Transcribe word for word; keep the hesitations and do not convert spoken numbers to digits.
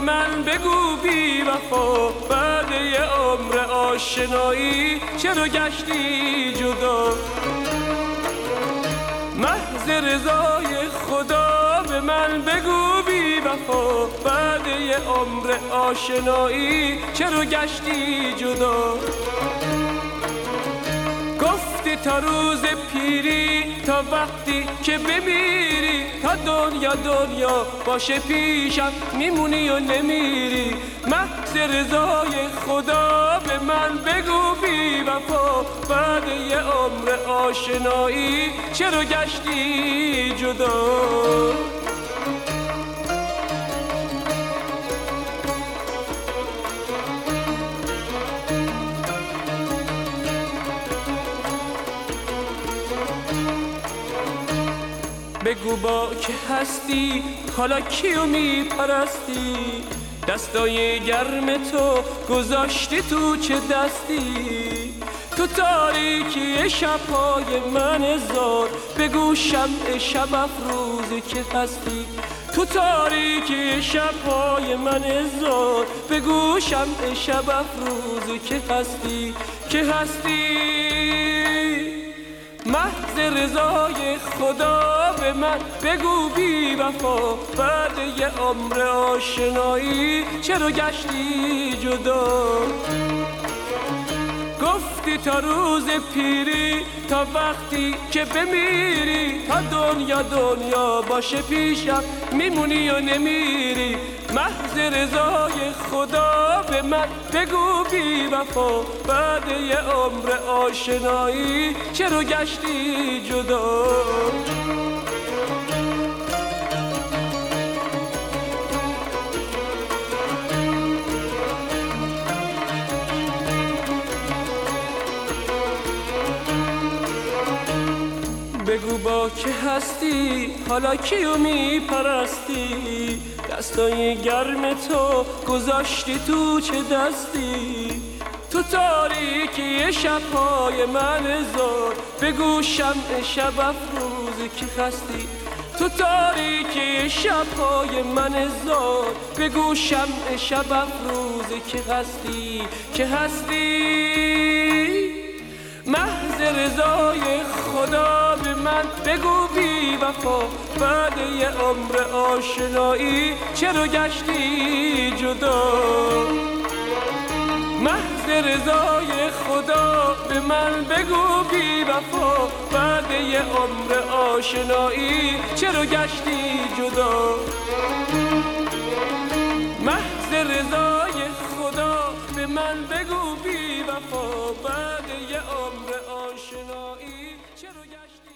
من بگو بی وفا، بعد یه عمر آشنایی چرا گشتی جدا؟ محض رضای خدا به من بگو بی وفا، بعد یه عمر آشنایی چرا گشتی جدا؟ گفتی تا روز پیری، تا وقتی که بمیری، تا دنیا دنیا باشه پیشم میمونی و نمیری. محض رضای خدا به من بگو بی وفا، بعد یه عمر آشنایی چرا گشتی جدا؟ بگو با که هستی حالا کیو میپرستی؟ دستای گرم تو گذاشتی تو چه دستی؟ تو تاریکی شبهای من زار بگو شمع شب افروز که هستی؟ تو تاریکی شبهای من زار بگو شمع شب افروز که هستی؟ که هستی؟ محض رضای خدا به من بگو بی وفا، بعد یه عمر آشنایی چرا گشتی جدا؟ گفتی تا روز پیری، تا وقتی که بمیری، تا دنیا دنیا باشه پیشم میمونی و نمیری. محض رضای خدا به من بگو بی وفا، بعد یه عمر آشنایی چرا گشتی جدا؟ بگو با که هستی حالا کیو میپرستی؟ دستای گرم تو گذاشتی تو چه دستی؟ تو تاریکی شبهای من زار بگو شمع شب افروز که هستی؟ تو تاریکی شبهای من زار بگو شمع شب افروز که هستی؟ که هستی؟ محض رضای خدا به من بگو بی وفا، بعد یه عمر آشنایی چرا گشتی جدا؟ محض رضای خدا به من بگو بی وفا، بعد یه عمر آشنایی چرا گشتی جدا؟ محض رضای خدا به من بگو بی وفا، بعد یه عمر آشنایی چرا گشتی